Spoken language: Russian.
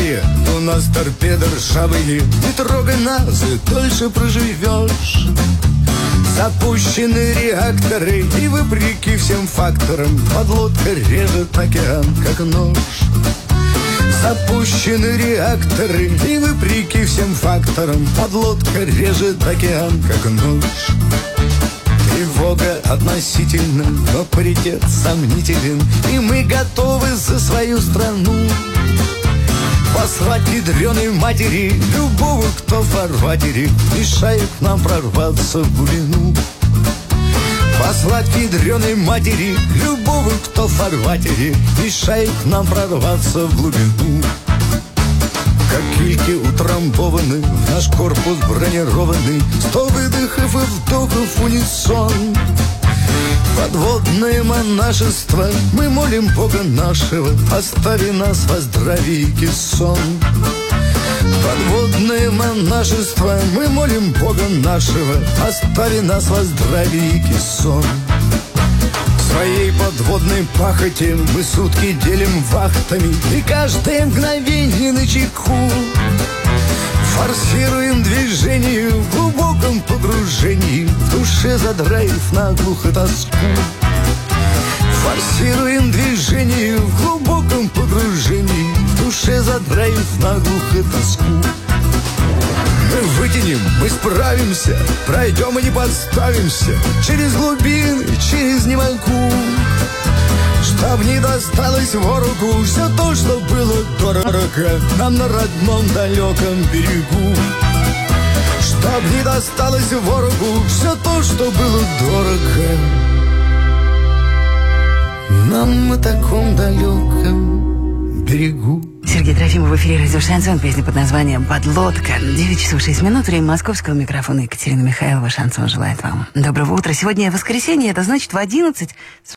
ржавые, у нас торпеды ржавые. Не трогай нас, и дольше проживешь. Запущены реакторы, и вопреки всем факторам подлодка режет океан, как нож. Запущены реакторы, и вопреки всем факторам подлодка режет океан, как нож. Тревога относительна, но паритет сомнителен, и мы готовы за свою страну послать ядреной матери любого, кто в фарватере мешает нам прорваться в глубину. Послать ядреной матери любого, кто в фарватере мешает нам прорваться в глубину. Как кильки утрамбованы в наш корпус бронированный, 100 выдохов и вдохов унисон. Подводное монашество, мы молим Бога нашего, остави нас во здравии и сон. Подводное монашество, мы молим Бога нашего, остави нас во здравии и сон. В своей подводной пахоте мы сутки делим вахтами, и каждое мгновение начеку. Форсируем движение в глубоком погружении, в душе задраив наглухо тоску. Форсируем движение в глубоком погружении, в душе задраив наглухо тоску. Мы вытянем, мы справимся, пройдем и не подставимся, через глубины, через не могу. Чтоб не досталось ворогу все то, что было дорого нам на родном далеком берегу. Чтоб не досталось ворогу все то, что было дорого нам на таком далеком берегу. Сергей Трофимов в эфире «Радио Шансон». Песня под названием «Подлодка». 9 часов 6 минут. Время московского микрофона. Екатерина Михайлова. Шансон желает вам доброго утра. Сегодня воскресенье. Это значит в 11